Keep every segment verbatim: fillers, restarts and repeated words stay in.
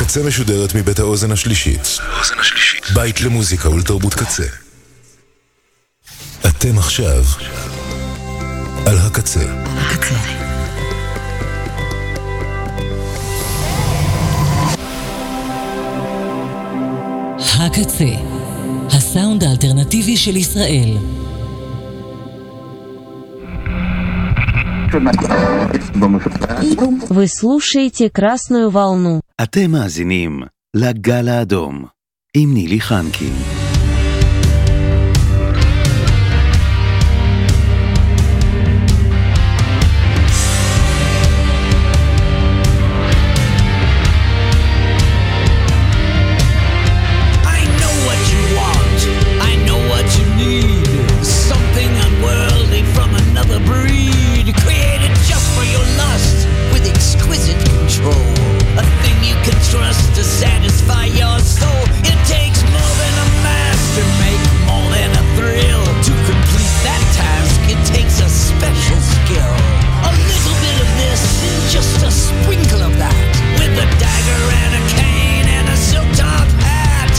הקצה משודרת מבית האוזן השלישית. בית למוזיקה ולתרבות קצה. אתם עכשיו על הקצה. הקצה. הקצה, הסאונד האלטרנטיבי של ישראל. Вы слушаете Красную волну. אתם מאזינים לגל האדום עם נילי חנקין. Satisfy your soul. It takes more than a master, make more than a thrill. To complete that task, it takes a special skill. A little bit of this, just a sprinkle of that. With a dagger and a cane and a silk top hat.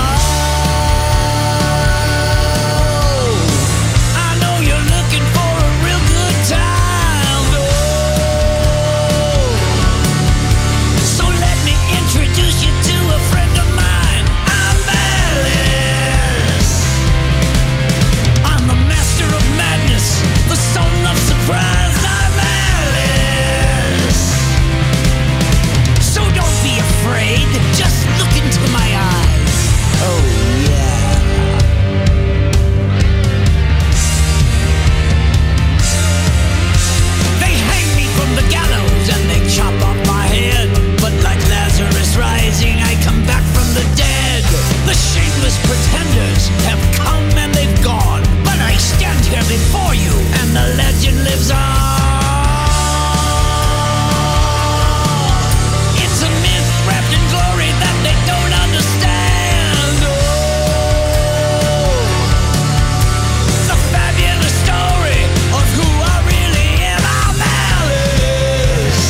Oh, I know you're looking for a real good time. Oh, so let me introduce you to a friend of mine. I'm Alice. I'm the master of madness, the son of surprise. I'm Alice. So don't be afraid, just look into my eyes. Oh yeah. They hang me from the gallows and they chop off my head. But like Lazarus rising, I come back from the dead. The shameless pretenders have come and they've gone. But I stand here before you and the legend lives on. It's a myth wrapped in glory that they don't understand. Oh, the fabulous story of who I really am. I'm Alice,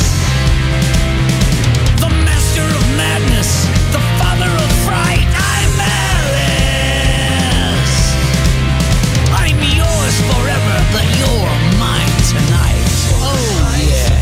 the master of madness, the father of fright. I'm Alice. I'm yours forever, but you're mine tonight. Oh yeah.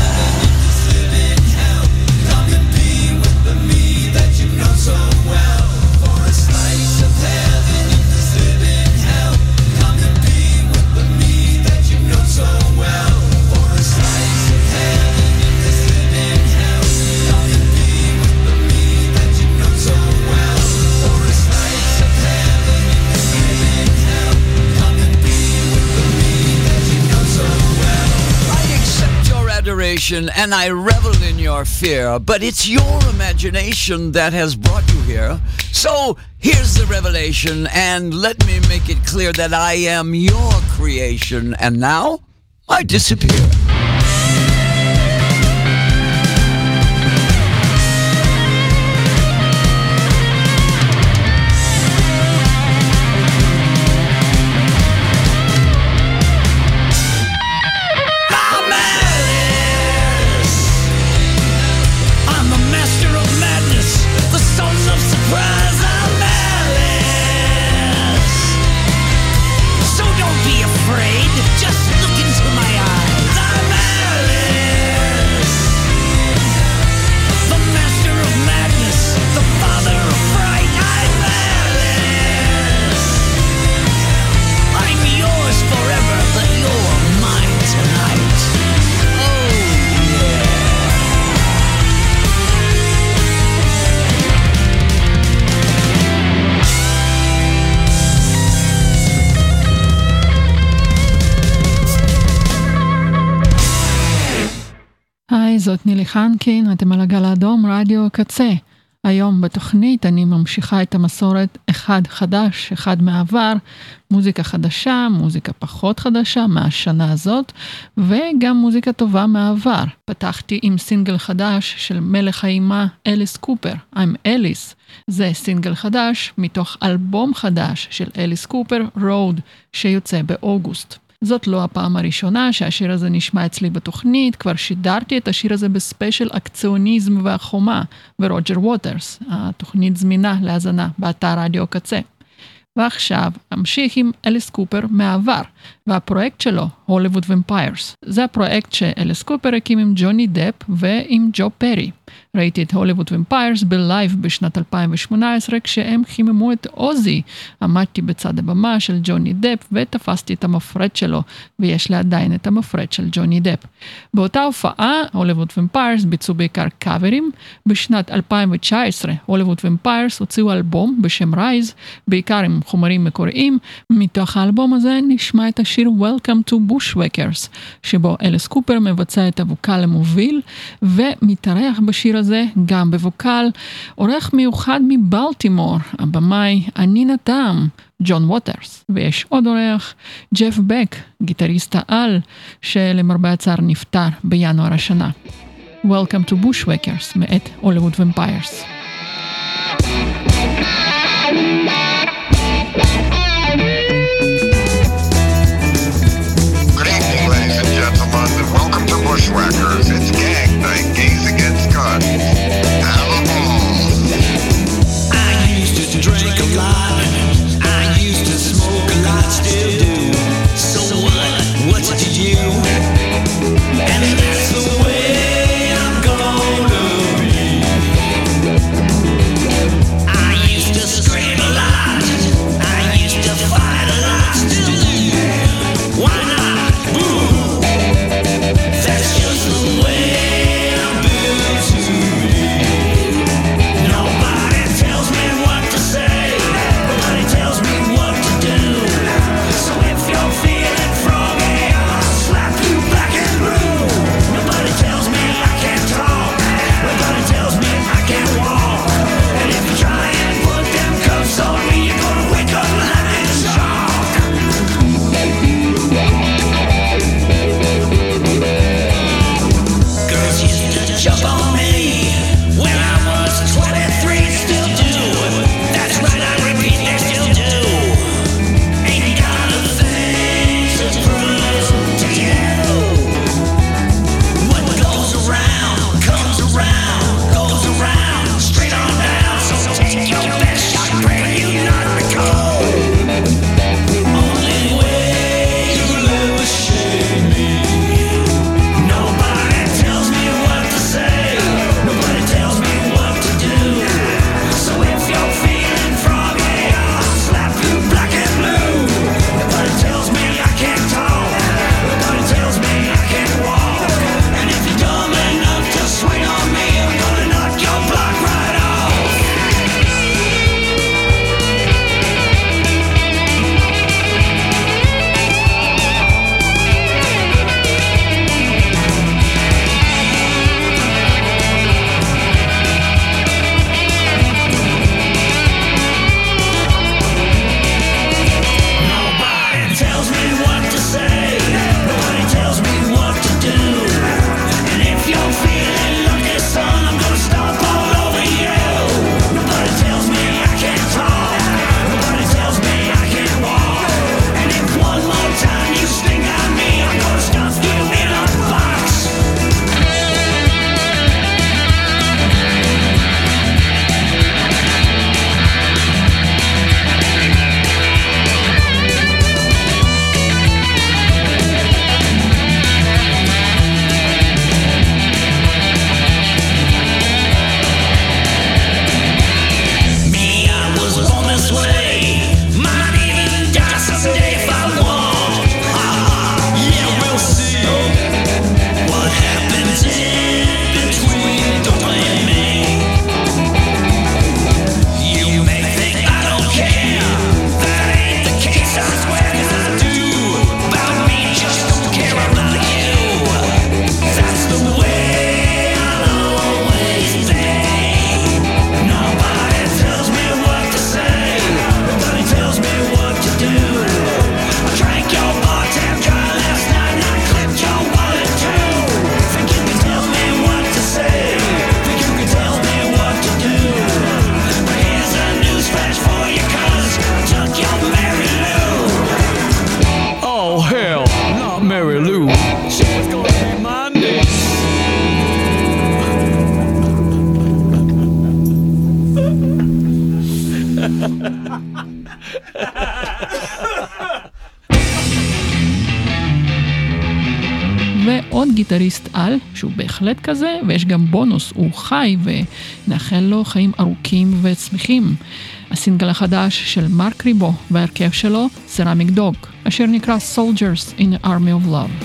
Come and be with the me that you know so well. For a slice of heaven in this living hell. Come and be with the me that you know so well. For a slice of heaven in this living hell. Come and be with the me that you know so well. For a slice of heaven in this living hell. Come and be with the me that you know so well. I accept your adoration and I revel in your fear, but it's your imagination that has brought you here. So here's the revelation, and let me make it clear that I am your creation, and now I disappear. I'm Alice. I'm the master of madness, the son of surprise. I'm Alice. So don't be afraid, just look into my eyes. I'm Alice, the master of madness, the father of fright. I'm Alice. I'm yours forever, but you're mine tonight. Oh yeah. היי, זאת נילי חנקין, אתם על הגל האדום, רדיו קצה. היום בתוכנית אני ממשיכה את המסורת אחד חדש, אחד מעבר, מוזיקה חדשה, מוזיקה פחות חדשה מהשנה הזאת, וגם מוזיקה טובה מעבר. פתחתי עם סינגל חדש של מלך האימה אליס קופר, I'm Alice. זה סינגל חדש מתוך אלבום חדש של אליס קופר, Road, שיוצא באוגוסט. זאת לא הפעם הראשונה שהשיר הזה נשמע אצלי בתוכנית, כבר שידרתי את השיר הזה בספיישל אקציוניזם והחומה ורוג'ר ווטרס, התוכנית זמינה להזנה באתר רדיו קצה. ועכשיו אמשיך עם אליס קופר מהעבר, והפרויקט שלו, הוליווד ומפיירס. זה הפרויקט שאליס קופר הקים עם ג'וני דפ ועם ג'ו פרי. ראיתי את הוליווד ומפיירס בלייב בשנת אלפיים ושמונה עשרה, כשהם חיממו את אוזי. עמדתי בצד הבמה של ג'וני דפ ותפסתי את המפרד שלו, ויש לי עדיין את המפרד של ג'וני דפ. באותה הופעה, הוליווד ומפיירס ביצעו בעיקר קאברים. בשנת אלפיים ותשע עשרה, הוליווד ומפיירס הוציאו אלבום בשם רייז, בעיקר עם חומרים מקוריים. מתוך האלבום הזה נשמע את השיר Welcome to Bushwhackers, שבו אליס קופר מבצע את הווקל המוביל, ומתארח בשיר הזה גם בווקל עורך מיוחד מבלטימור, הבמאי אנינה טעם, ג'ון ווטרס. ויש עוד עורך, ג'ף בק, גיטריסט העל, שלמרבה הצער נפטר בינואר השנה. Welcome to Bushwhackers מאת הוליווד ומפיירס. Welcome to Bushwhackers. It's gag night. Gays against guns. Have a ball. I used to drink a lot. I used to smoke a lot. Still do. So what? What's to you? And that's the way I'm gonna be. I used to scream a lot. I used ועוד גיטריסט על, שהוא בהחלט כזה, ויש גם בונוס, הוא חי, ונאחל לו חיים ארוכים וצמיחים. הסינגל החדש של מרק ריבו והרכב שלו, סרמיק דוג, אשר נקרא Soldiers in the Army of Love.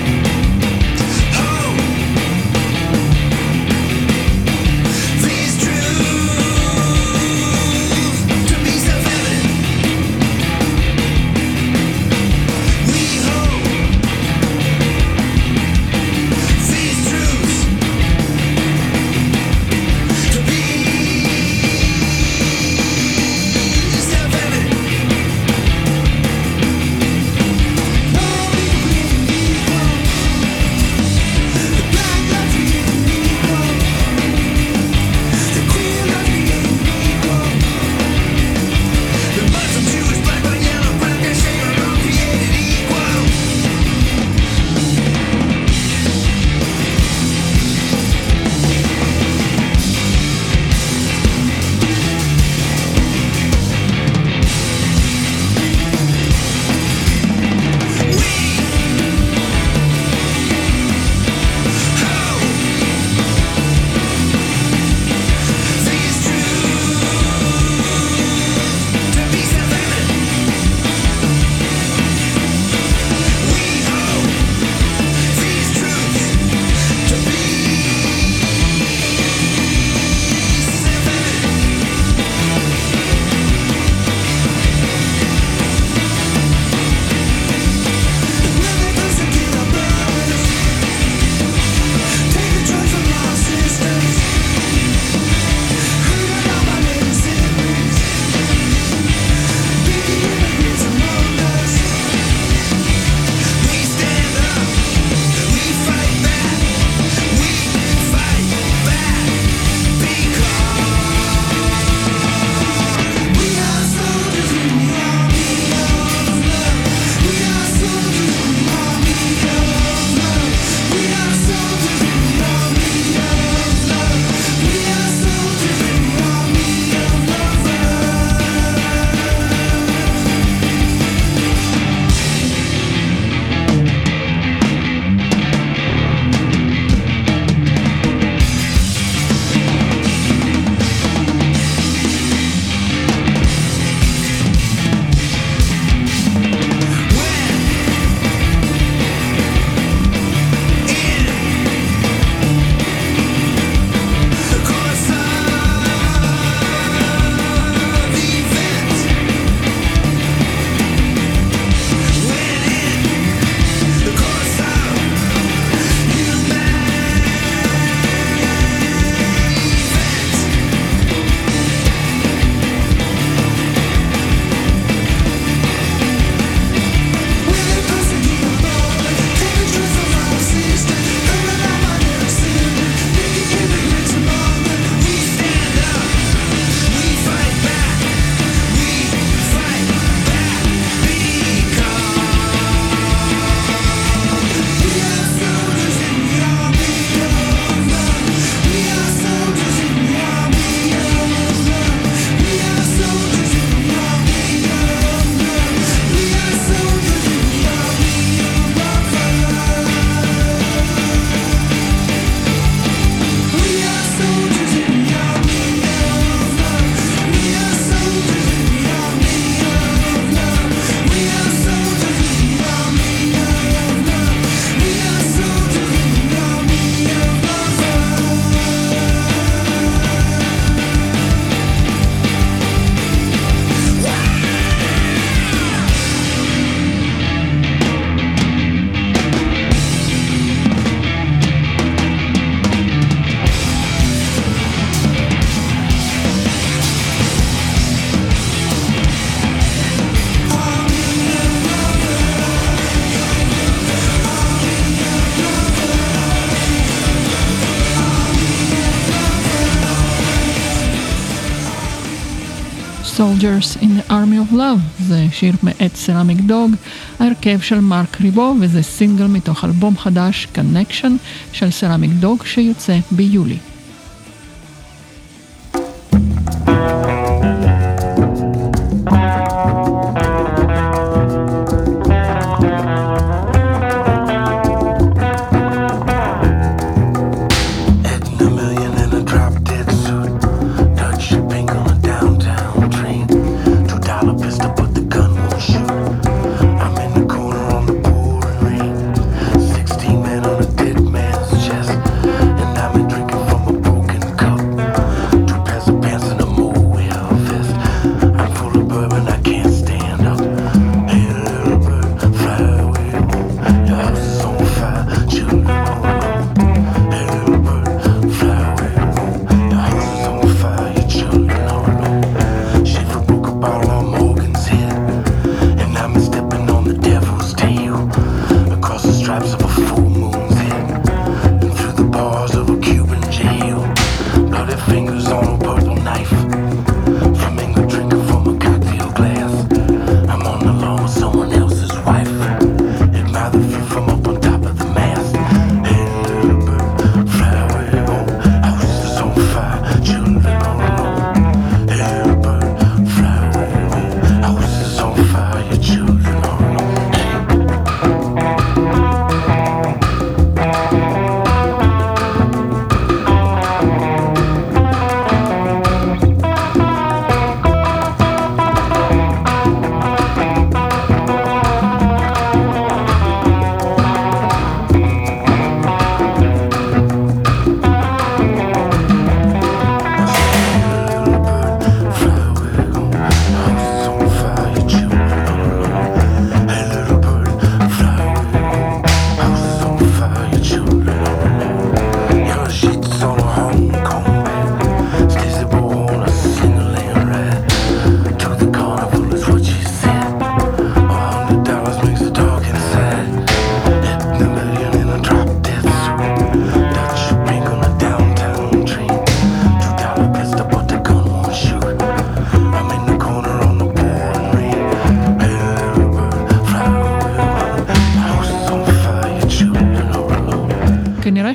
Soldiers in the Army of Love, זה שיר מאת סרמיק דוג, ההרכב של מרק ריבו, וזה סינגל מתוך אלבום חדש, Connection, של סרמיק דוג, שיוצא ביולי.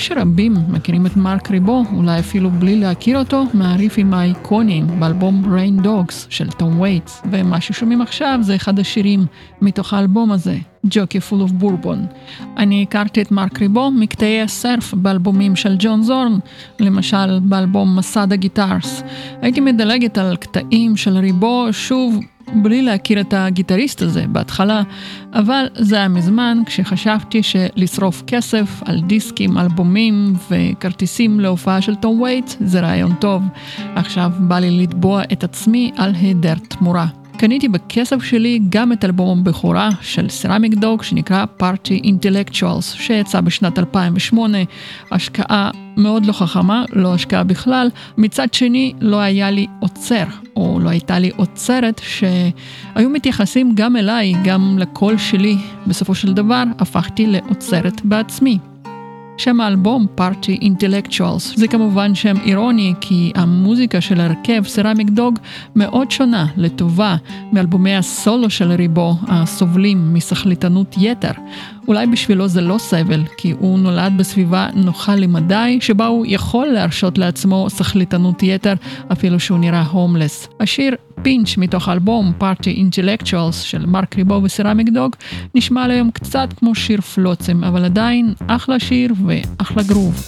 שרבים מכירים את מרק ריבו, אולי אפילו בלי להכיר אותו, מהריפים האיקוניים באלבום Rain Dogs של תום וייטס, ומה ששומעים עכשיו זה אחד השירים מתוך האלבום הזה, Jockey Full of Bourbon. אני הכרתי את מרק ריבו מקטעי הסרף באלבומים של ג'ון זורן, למשל באלבום מסד הגיטרס. הייתי מדלגת על קטעים של ריבו שוב בלי להכיר את הגיטריסט הזה בהתחלה, אבל זה היה מזמן כשחשבתי שלשרוף כסף על דיסקים, אלבומים וכרטיסים להופעה של תום וייטס זה רעיון טוב. עכשיו בא לי לתבוע את עצמי על היעדר תמורה. קניתי בכסף שלי גם את אלבום הבכורה של סרמיק דוג שנקרא Party Intellectuals שיצא בשנת אלפיים ושמונה, השקעה מאוד לא חכמה, לא השקעה בכלל. מצד שני לא היה לי עוצר או לא הייתה לי עוצרת שהיו מתייחסים גם אליי, גם לקול שלי. בסופו של דבר הפכתי לעוצרת בעצמי. שם האלבום Party Intellectuals זה כמובן שם אירוני כי המוזיקה של הרכב סרמיק דוג מאוד שונה לטובה מאלבומי הסולו של ריבו הסובלים מסחליטנות יתר. אולי בשבילו זה לא סבל כי הוא נולד בסביבה נוחה למדי שבה הוא יכול להרשות לעצמו סחליטנות יתר אפילו שהוא נראה הומלס. השיר פינץ' מתוך האלבום Party Intellectuals של מרק ריבו וסרמיק דוג נשמע היום קצת כמו שיר פלוצם, אבל עדיין אחלה שיר ואחלה גרוב.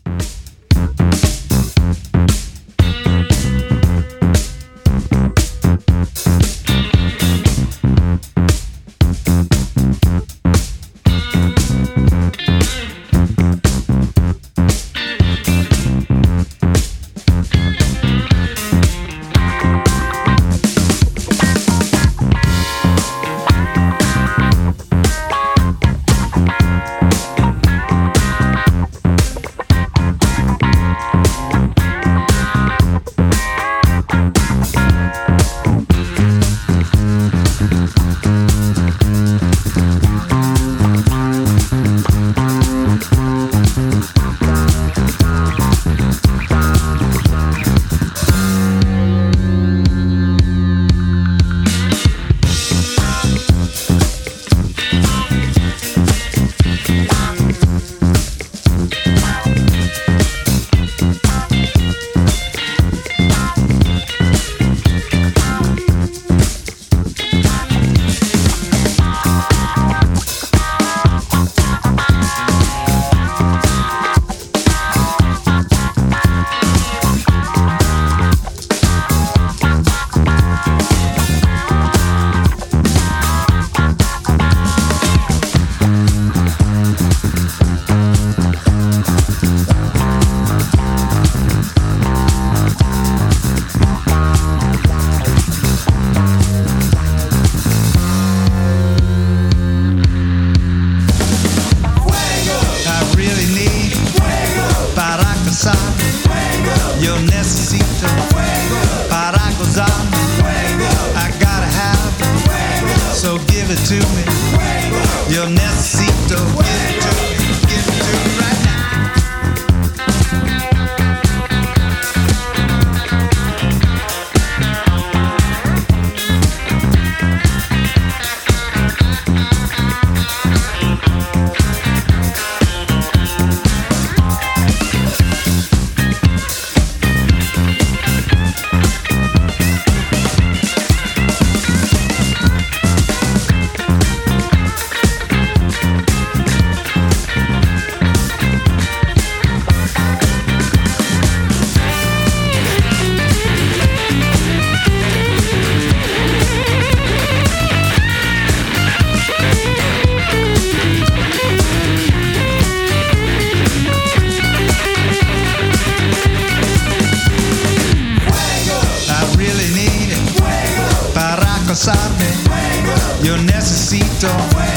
Yo necesito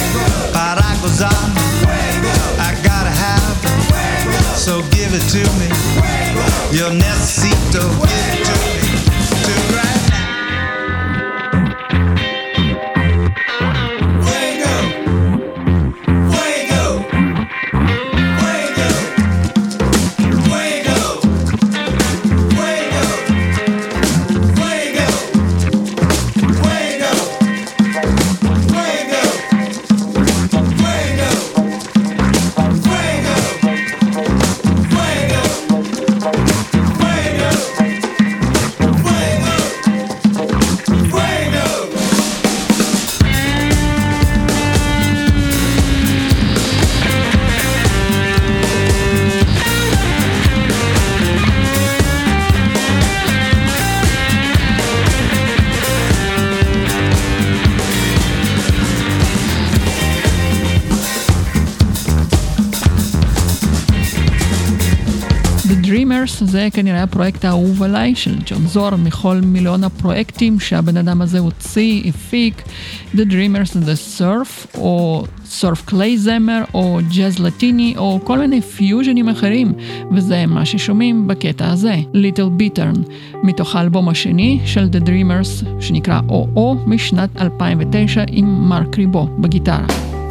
para gozarme. I gotta have it, so give it to me. Yo necesito, give it to me, to right now. Fuego, fuego, fuego, fuego, fuego, fuego, fuego. Fuego, fuego, fuego. Dreamers זה כנראה הפרויקט האהוב עליי של ג'ון זור מכל מיליון הפרויקטים שהבן אדם הזה הוציא, הפיק. The Dreamers the Surf או סורף קליי זמר או ג'אז לטיני או כל מיני פיוז'נים אחרים, וזה מה ששומעים בקטע הזה, Little Bittern, מתוך האלבום השני של The Dreamers שנקרא או או משנת אלפיים ותשע עם מרק ריבו בגיטרה.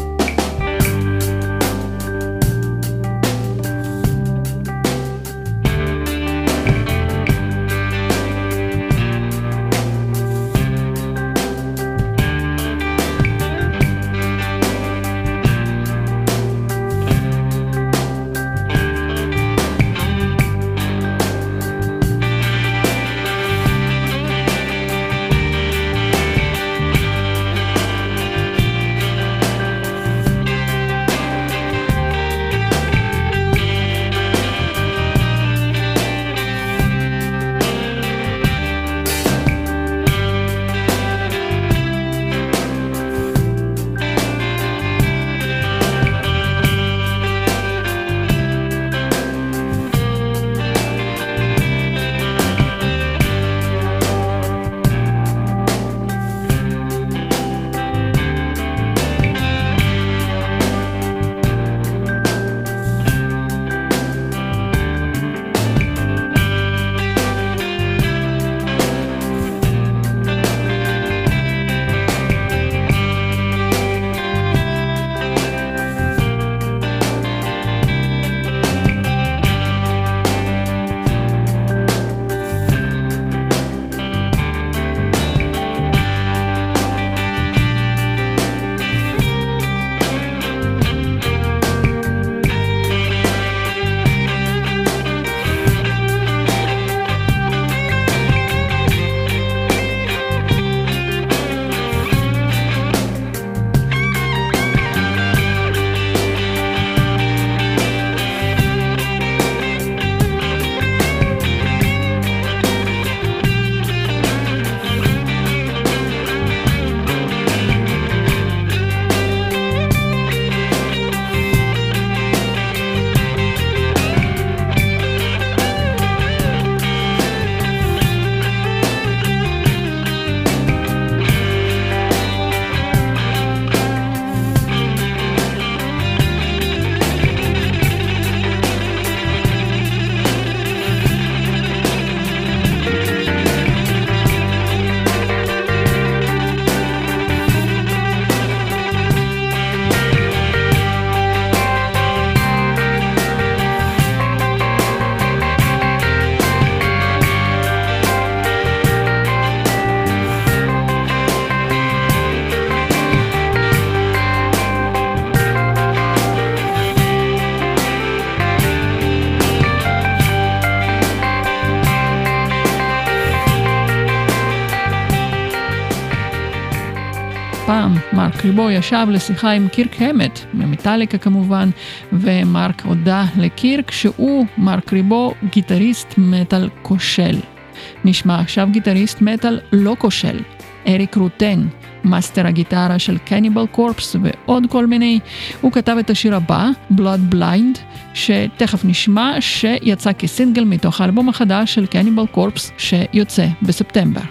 פעם מרק ריבו ישב לשיחה עם קירק המט, ממטליקה כמובן, ומרק הודע לקירק שהוא, מרק ריבו, גיטריסט מטל כושל. נשמע עכשיו גיטריסט מטל לא כושל, אריק רוטן, מאסטר הגיטרה של קניבל קורפס ועוד כל מיני. הוא כתב את השיר הבא, Blood Blind, שתכף נשמע, שיצא כסינגל מתוך האלבום החדש של קניבל קורפס שיוצא בספטמבר.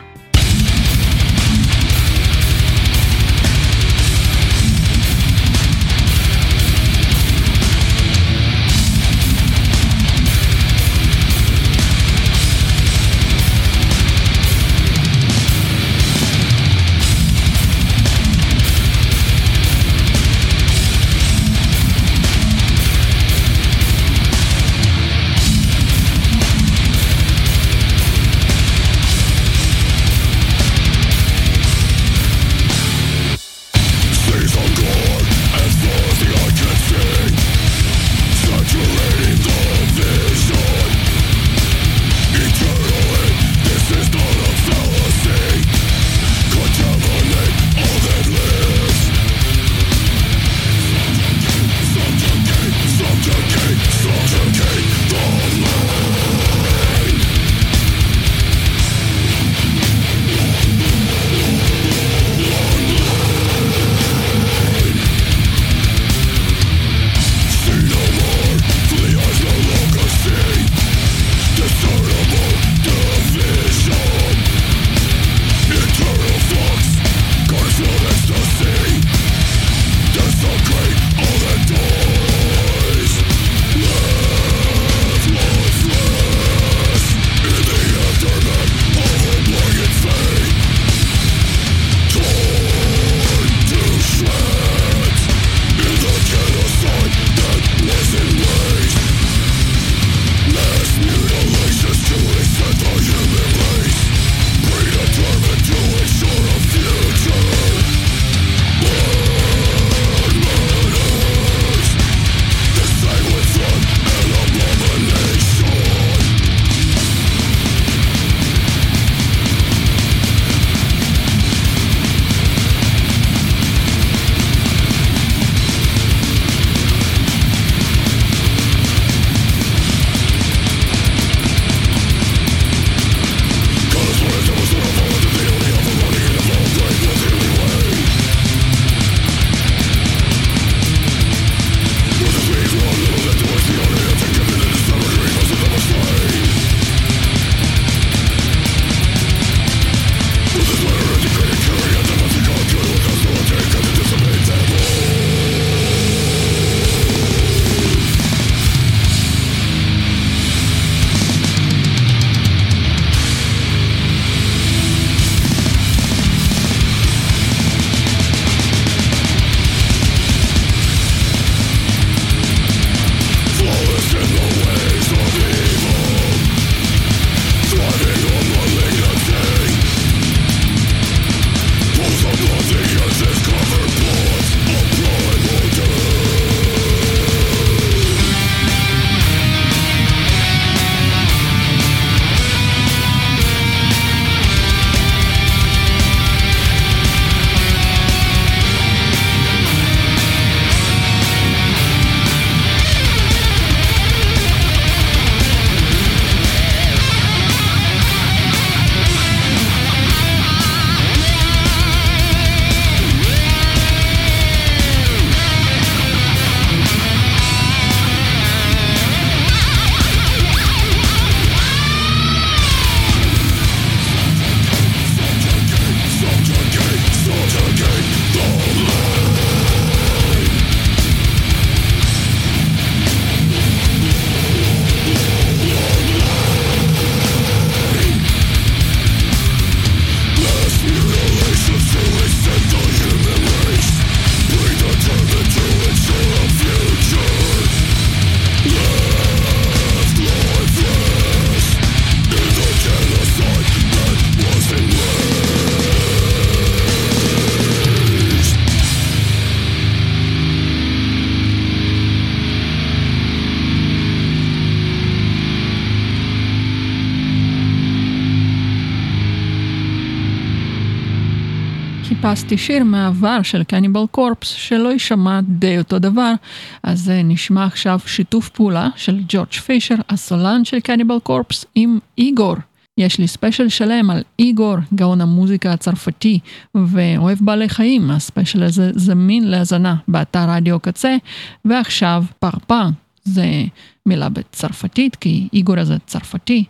חיפשתי שיר מהעבר של קניבל קורפס שלא יישמע די אותו דבר, אז נשמע עכשיו שיתוף פעולה של ג'ורג' פישר, הסולן של קניבל קורפס, עם איגור. יש לי ספיישל שלם על איגור, גאון המוזיקה הצרפתי ואוהב בעלי חיים. הספיישל הזה זמין להזנה באתר רדיו קצה. ועכשיו פרפר, זה מילה בצרפתית, כי איגור הזה צרפתי,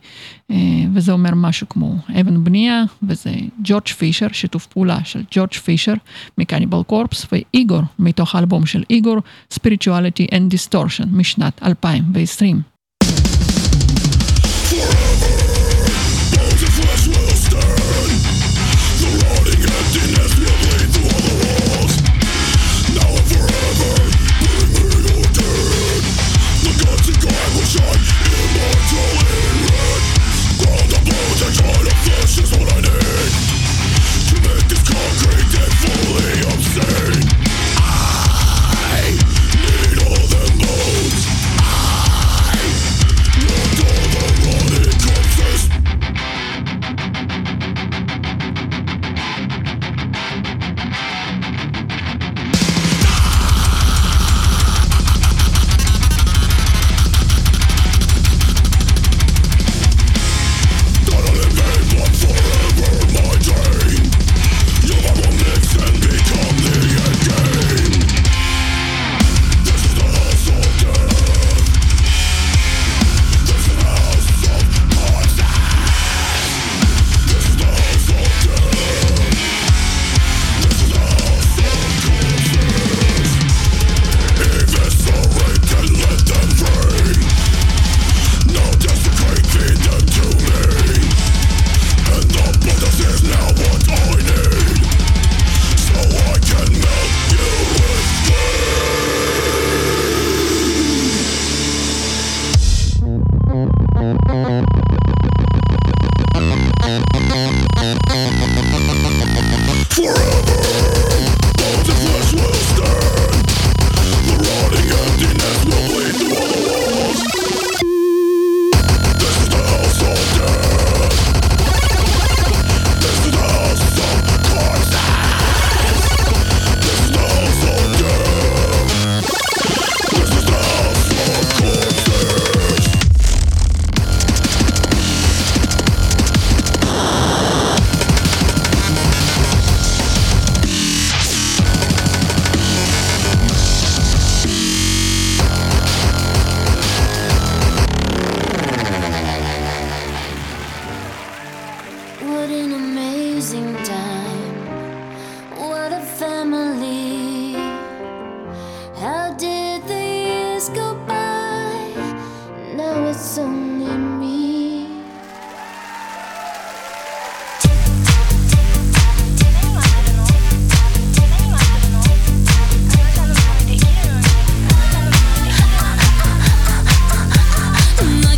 וזה אומר משהו כמו אבן בנייה, וזה ג'ורג' פישר, שיתוף פעולה של ג'ורג' פישר מקניבל קורפס, ואיגור מתוך האלבום של איגור, Spirituality and Distortion, משנת אלפיים ועשרים.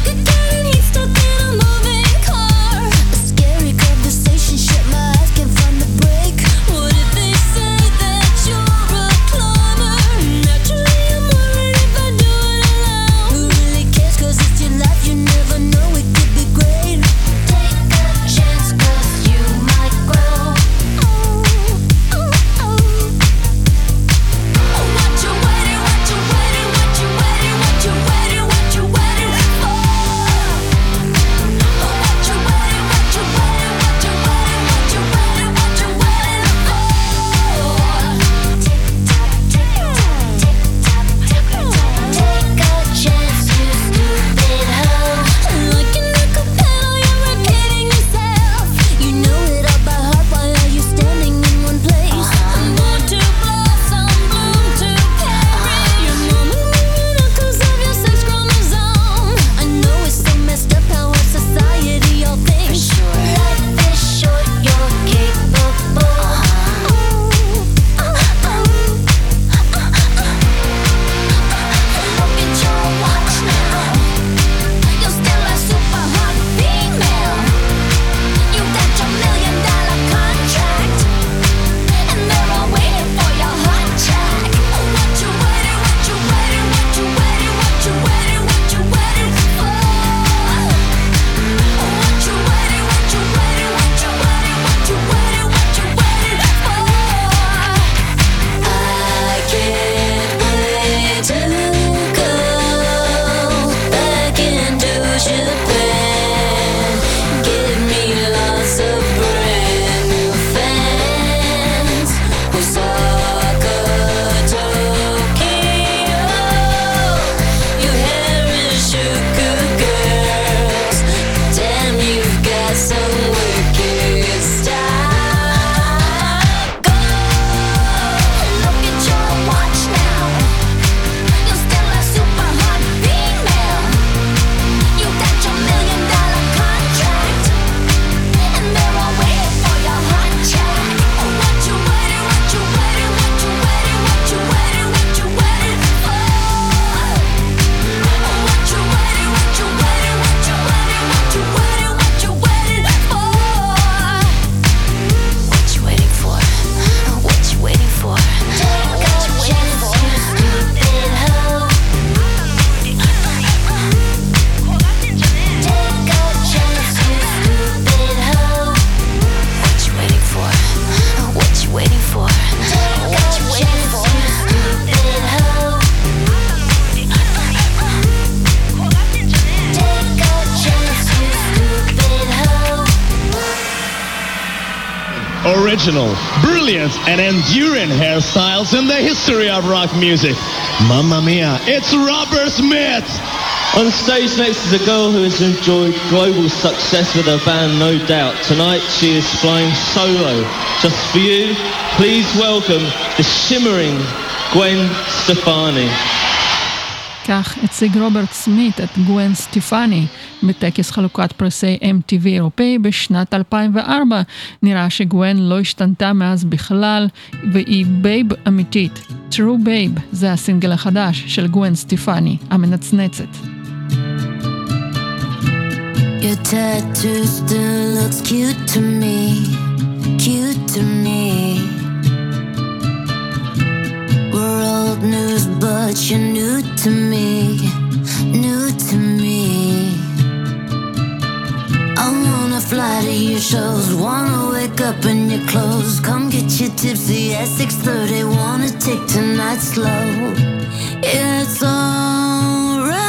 Scary conversation, shut my eyes, can't find original, brilliant, and enduring hairstyles in the history of rock music. Mamma mia, it's Robert Smith! On stage next is a girl who has enjoyed global success with her band No Doubt. Tonight she is flying solo. Just for you, please welcome the shimmering Gwen Stefani. כך הציג רוברט סמית את גוון סטיפני בטקס חלוקת פרסי אם טי וי אירופאי בשנת אלפיים וארבע. נראה שגוון לא השתנתה מאז בכלל, והיא בייב אמיתית. True Babe זה הסינגל החדש של גוון סטיפני, המנצנצת. Your tattoo still looks cute to me, cute to me. We're old news, but you're new to me, new to me. I wanna fly to your shows, wanna wake up in your clothes, come get you tipsy at six thirty, wanna take tonight slow. It's alright.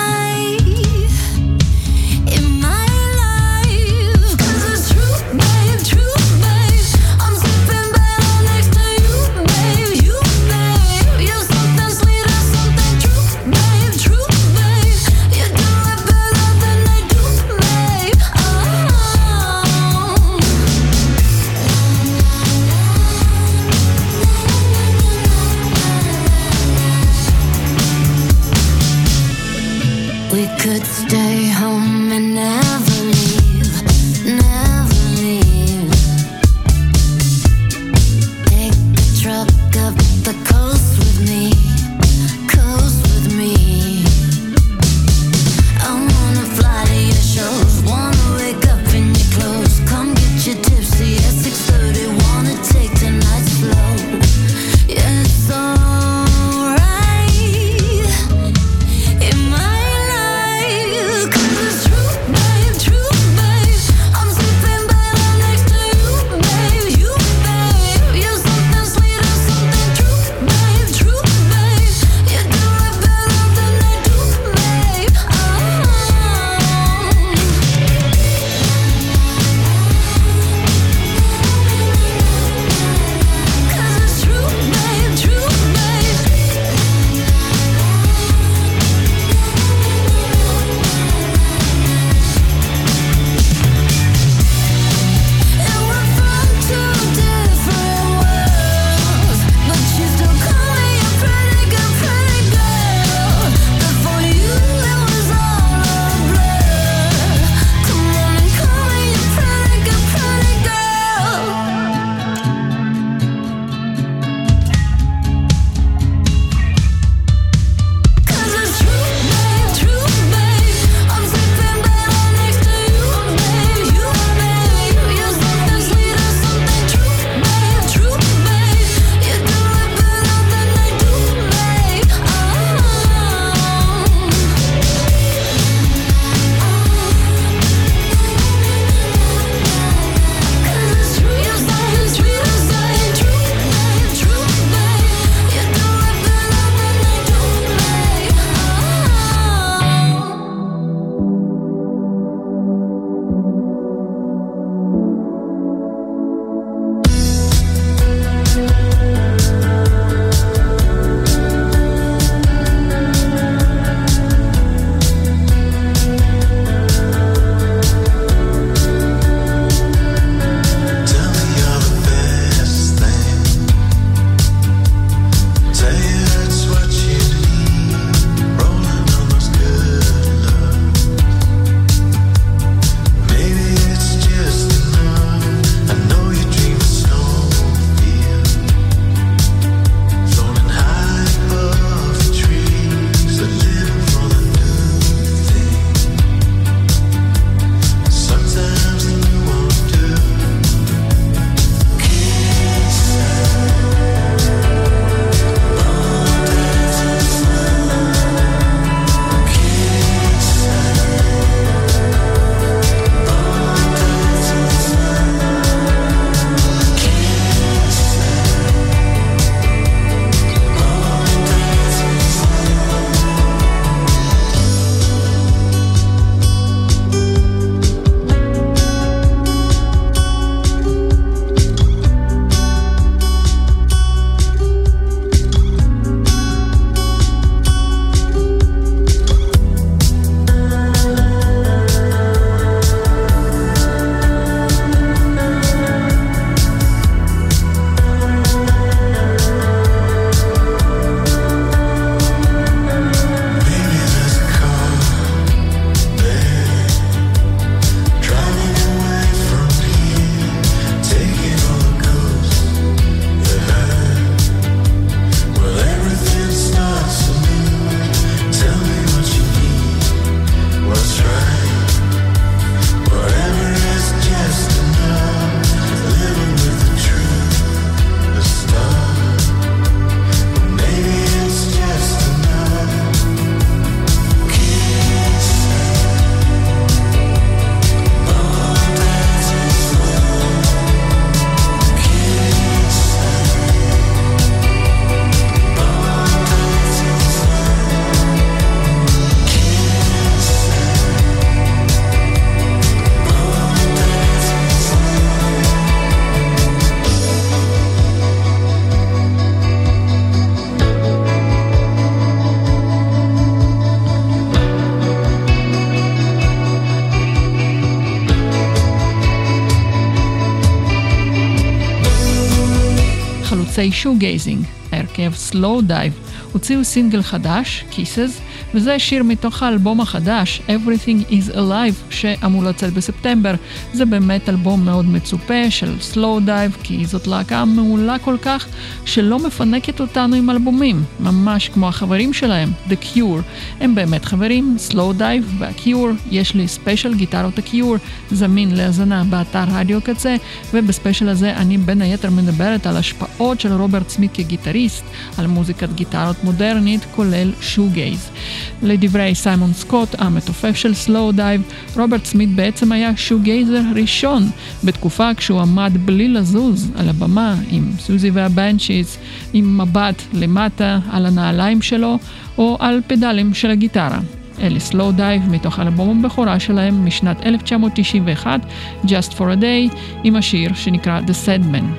קיבוצי שוגייזינג. הרכב סלואו דייב הוציאו סינגל חדש, Kisses, וזה שיר מתוך האלבום החדש, Everything is Alive, שאמור לצאת בספטמבר. זה באמת אלבום מאוד מצופה של סלואו דייב, כי זאת להקה מעולה כל כך, שלא מפנקת אותנו עם אלבומים, ממש כמו החברים שלהם, The Cure. הם באמת חברים, סלואו דייב וה-Cure. יש לי ספיישל גיטרות ה-Cure, זמין להזנה באתר רדיו קצה, ובספיישל הזה אני בין היתר מדברת על השפעות של רוברט סמית כגיטריסט, על מוזיקת גיטרות מודרנית, כולל שוגייז. לדברי סיימון סקוט, המתופף של סלואו דייב, רוברט סמית בעצם היה שוגייזר ראשון, בתקופה כשהוא עמד בלי לזוז על הבמה עם סוזי והבנצ'יז, עם מבט למטה על הנעליים שלו, או על פדלים של הגיטרה. אלה סלואו דייב מתוך אלבום הבכורה שלהם משנת אלף תשע מאות תשעים ואחת, Just for a Day, עם השיר שנקרא The Sad Man.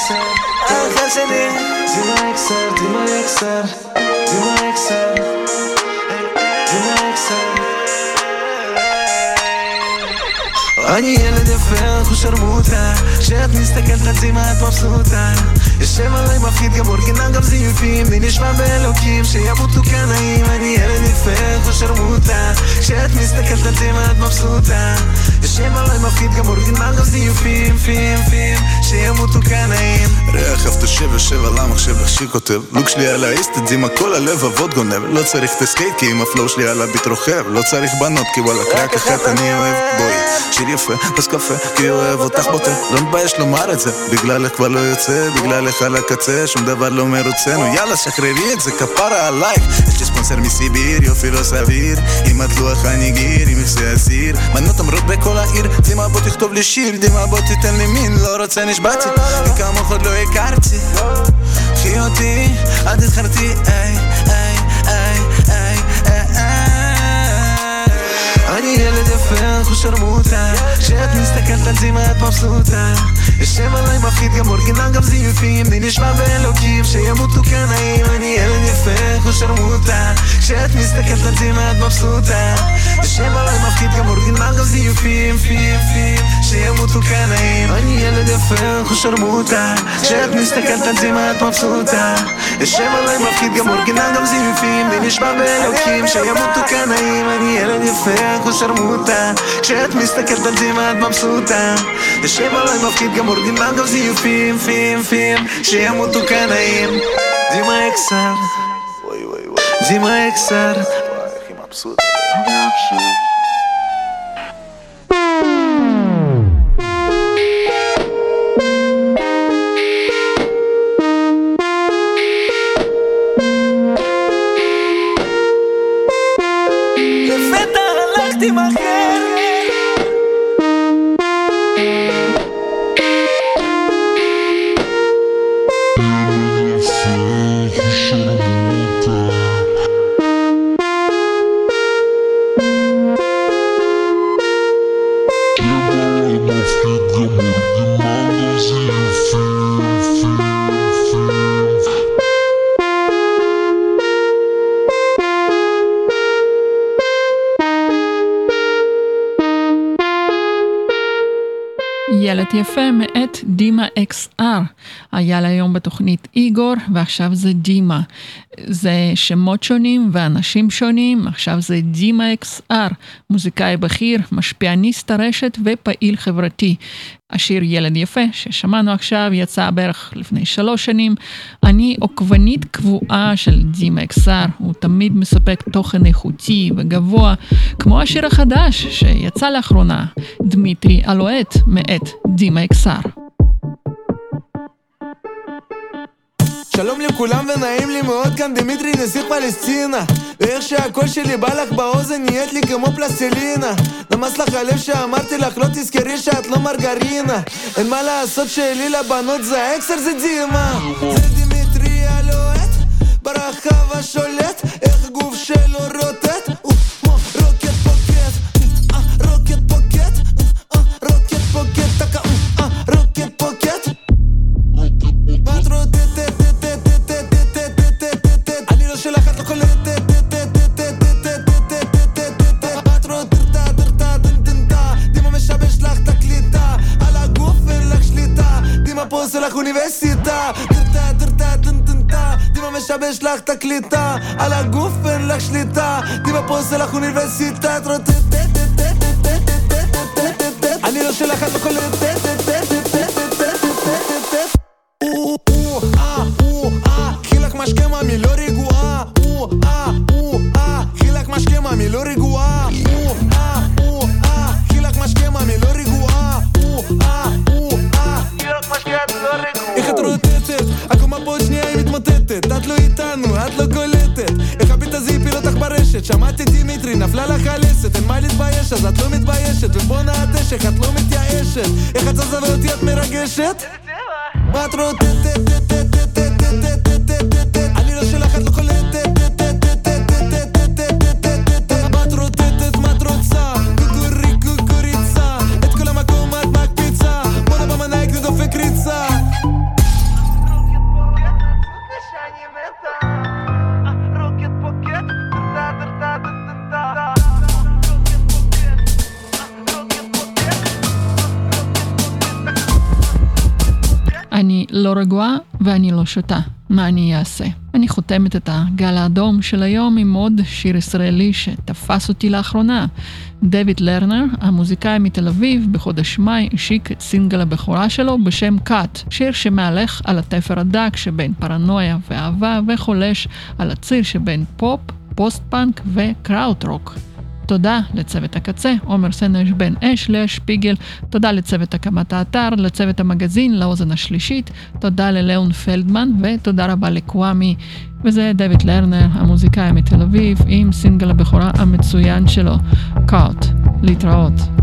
אקסר, האחר שלי דימה אקסר, דימה אקסר, דימה אקסר, דימה אקסר. אני ילד יפה, חוש שרמוטה, כשאת מסתכלת על דימה את מבסוטה. יושב עליי מפחיד גם אורגינל גם זיופים, אני נשמע באלוקים שימותו קנאים. אני ילד יפה, חוש שרמוטה, כשאת מסתכלת על דימה את מבסוטה. יושב עליי מפחיד גם אורגינל גם זיופים, פים פים, שימותו קנאים. ריח אף תשב יושב על המחשב איך שהיא כותב לוק שלי על האיסט, את דימה כל הלב אבות גונב. לא צריך את הסקייט כי אם הפלואו שלי על הביט רוכב. לא צריך בנות כי וואלה קרק אחת אני אוהב. בואי שיר יפה, פס קפה כי אוהב אותך בוטה. לא מתבייש לומר את זה, בגללך כבר לא יוצא, בגללך על הקצה, שום דבר לא מרוצנו. יאללה שחררי את זה, כפרה עלייך. יש לי ספונסר מסיביר, יופי לא סביר. עם הדלוח אני גיר, עם יחסי אסיר. מנות אמרות בכל העיר, דימה בוא תכתוב לי שיר, דימה בוא תיתן לי מין, לא רוצה נשבעתי וכמוך עוד לא הכרתי. חי אותי, עד התחרתי, איי, איי, איי, איי, איי. אני ילד יפה, חוש שרמוטה, כשאת מסתכלת על דימה את מבסוטה. יושב עליי מפחיד גם אורגינל גם זיופים, אני נשמע באלוקים שימותו קנאים. אני ילד יפה, חוש שרמוטה, כשאת מסתכלת על דימה את מבסוטה. יושב עליי מפחיד גם אורגינל גם זיופים, פים פים, שימותו קנאים. אני ילד יפה, חוש שרמוטה, כשאת מסתכלת על דימה את מבסוטה. יושב עליי מפחיד גם אורגינל גם זיופים, אני נשמע באלוקים שימותו קנאים. אני ילד יפה, חוש שרמוטה, כשאת מסתכלת על דימה את מבסוטה. יושב עליי מפחיד גם אורגינל גם זיופים, פים פים, שימותו קנאים. דימה אקסר, דימה אקסר, הכי מבסוט. לפתע הלכתי מחר ילד יפה מאת דימה אקס אר. היה לה היום בתוכנית איגור, ועכשיו זה דימה. זה שמות שונים ואנשים שונים, עכשיו זה דימה אקס אר, מוזיקאי בכיר, משפיעניסט הרשת ופעיל חברתי. השיר ילד יפה ששמענו עכשיו יצא בערך לפני שלוש שנים. אני עוקבנית קבועה של דימה אקס אר, הוא תמיד מספק תוכן איכותי וגבוה, כמו השיר החדש שיצא לאחרונה, דמיטרי אלוהט מאת דימה אקס אר. שלום לכולם ונעים לי מאוד, כאן דמיטרי נסיך פלסטינה. ואיך שהקול שלי בא לך באוזן נהיית לי כמו פלסטלינה. נמס לך הלב שאמרתי לך לא תזכרי שאת לא מרגרינה. אין מה לעשות שלי לבנות זה האקסר זה דימה. זה דמיטרי אלוהט ברחב השולט, איך גוף שלו רוטט רוקט פוקט רוקט פוקט רוקט פוקט טקה רוקט פוקט ואת רוטטת אני לא שלך את לא קולטת ואת רוטטה דרטה דנדנדה דימה משבש לך את הקליטה על הגוף אין לך שליטה דימה פה עושה לך אוניברסיטה דרטה דרטה דנדנדה דימה משבש לך את הקליטה על הגוף אין לך שליטה דימה פה עושה לך אוניברסיטה אני לא שלך את לא קולטת משקמה מי לא רגועה או אה או אה חילק משקמה מי לא רגועה או אה או אה חילק משקמה מי לא רגועה או אה או אה חילק משקמה מי לא רגועה איך את רוטטת הקומה פה שנייה היא מתמוטטת את לא איתנו את לא קולטת איך הביט הזה הפיל אותך ברשת שמעתי דימיטרי נפלה לך הלסת אין מה להתבייש אז את לא מתביישת ובונה הדשך את לא מתייאשת איך את זזה ואותי את מרגשת ואת רוטטת אני לא שלך את לא קולטת ואת רוטטת מה את רוצה קוקורי קוקוריצה את כל המקום את מקפיצה בונה במנהיג נדופק ריצה אני לא רגועה ואני לא שותה. מה אני אעשה? אני חותמת את הגל האדום של היום עם עוד שיר ישראלי שתפס אותי לאחרונה. דויד לרנר, המוזיקאי מתל אביב, בחודש מאי השיק את סינגל הבכורה שלו בשם קאט, שיר שמהלך על התפר הדק שבין פרנויה ואהבה וחולש על הציר שבין פופ, פוסט-פאנק וקראוט-רוק. תודה לצוות הקצה, עומר סנש בן אש, לאה שפיגל, תודה לצוות הקמת האתר, לצוות המגזין, לאוזן השלישית, תודה ללאון פלדמן ותודה רבה לקוואמי. וזה דויד לרנר, המוזיקאי מתל אביב, עם סינגל הבכורה המצוין שלו, קאט. להתראות.